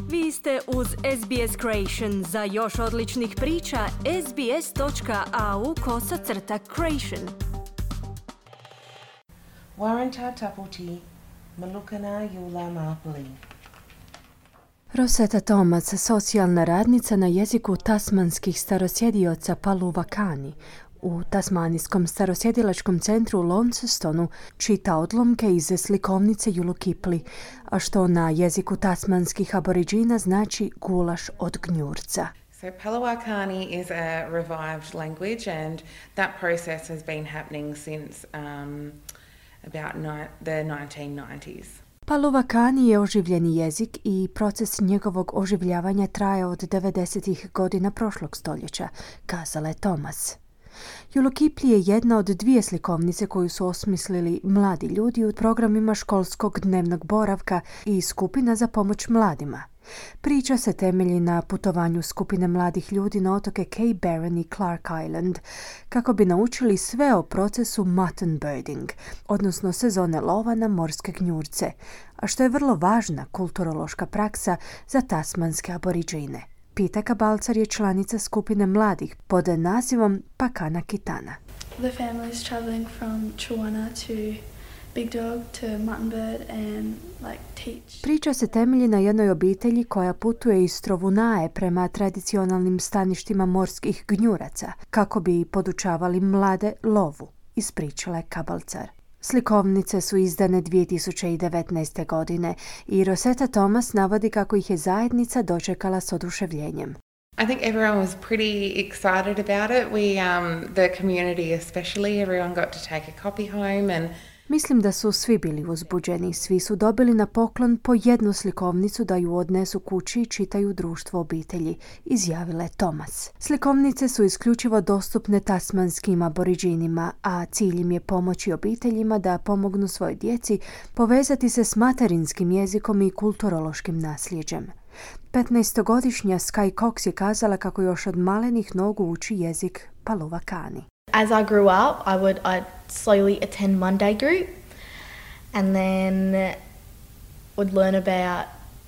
Vi ste uz SBS Creation. Za još odličnih priča, sbs.au/creation. Warranta taputi, Malukana Yula Mapuli. Rosetta Thomas, socijalna radnica na jeziku tasmanskih starosjedioca Paluvakani, u Tasmanijskom starosjedilačkom centru u Launcestonu čita odlomke iz slikovnice Julukipli, a što na jeziku tasmanskih aboriđina znači gulaš od gnjurca. So Palawakani is a revived language, and that process has been happening since about the 1990s. Paluvakani je oživljeni jezik i proces njegovog oživljavanja traje od 90. godina prošlog stoljeća, kazala je Thomas. Julukipli je jedna od dvije slikovnice koju su osmislili mladi ljudi u programima školskog dnevnog boravka i skupina za pomoć mladima. Priča se temelji na putovanju skupine mladih ljudi na otoke Cape Barren i Clark Island kako bi naučili sve o procesu mutton birding, odnosno sezone lova na morske gnjurce, a što je vrlo važna kulturološka praksa za tasmanske aboriđine. Pita Kabalcar je članica skupine mladih pod nazivom Pakana Kitana. The family is traveling from Chuana to Big Dog to Mutton Bird and teach. Priča se temelji na jednoj obitelji koja putuje iz Trovunae prema tradicionalnim staništima morskih gnjuraca kako bi podučavali mlade lovu, ispričala je Kabalcar. Slikovnice su izdane 2019. godine i Rosetta Thomas navodi kako ih je zajednica dočekala s oduševljenjem. I think everyone was pretty excited about it. The community especially, everyone got to take a copy home and Mislim da su svi bili uzbuđeni. Svi su dobili na poklon po jednu slikovnicu da ju odnesu kući i čitaju društvo obitelji, izjavila je Thomas. Slikovnice su isključivo dostupne tasmanskim aboriđinima, a cilj im je pomoći obiteljima da pomognu svojoj djeci povezati se s materinskim jezikom i kulturološkim nasljeđem. 15-godišnja Sky Cox je kazala kako još od malenih nogu uči jezik Paluvakani. As I grew up, I'd slowly attend Monday group and then would learn about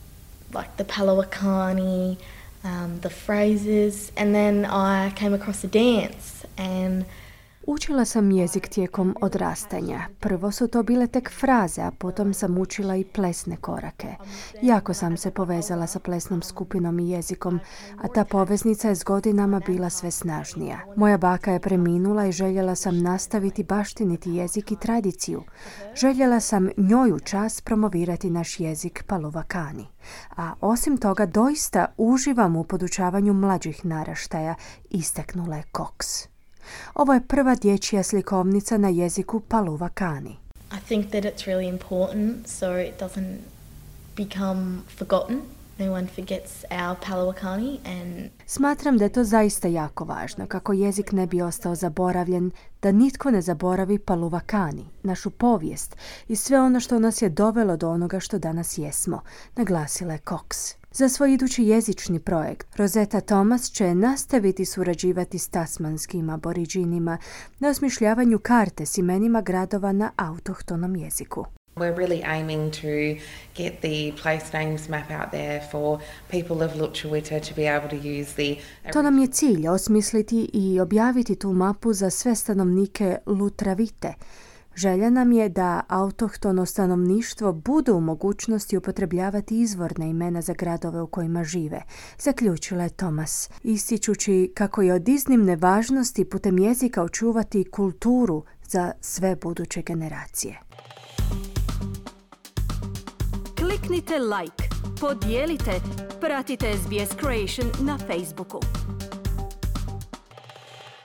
the Palawakani, the phrases, and then I came across a dance and Učila sam jezik tijekom odrastanja. Prvo su to bile tek fraze, a potom sam učila i plesne korake. Jako sam se povezala sa plesnom skupinom i jezikom, a ta poveznica je s godinama bila sve snažnija. Moja baka je preminula i željela sam nastaviti baštiniti jezik i tradiciju. Željela sam njoj u čast promovirati naš jezik Paluvakani. A osim toga doista uživam u podučavanju mlađih naraštaja, istaknula je Cox. Ovo je prva dječja slikovnica na jeziku Paluvakani. I think that it's really important so it doesn't become forgotten. No one forgets our Palawakani and Smatram da je to zaista jako važno, kako jezik ne bi ostao zaboravljen, da nitko ne zaboravi Paluvakani, našu povijest i sve ono što nas je dovelo do onoga što danas jesmo, naglasila je Cox. Za svoj idući jezični projekt, Rosetta Thomas će nastaviti surađivati s tasmanskim aboriđinima na osmišljavanju karte s imenima gradova na autohtonom jeziku. we're really aiming to get the place names map out there for people of Lutruwita to be able to use the... To nam je cilj, osmisliti i objaviti tu mapu za sve stanovnike Lutravite. Želja nam je da autohtono stanovništvo bude u mogućnosti upotrebljavati izvorne imena za gradove u kojima žive, zaključila je Thomas, ističući kako je od iznimne važnosti putem jezika očuvati kulturu za sve buduće generacije. Kliknite like, podijelite, pratite SBS Creation na Facebooku.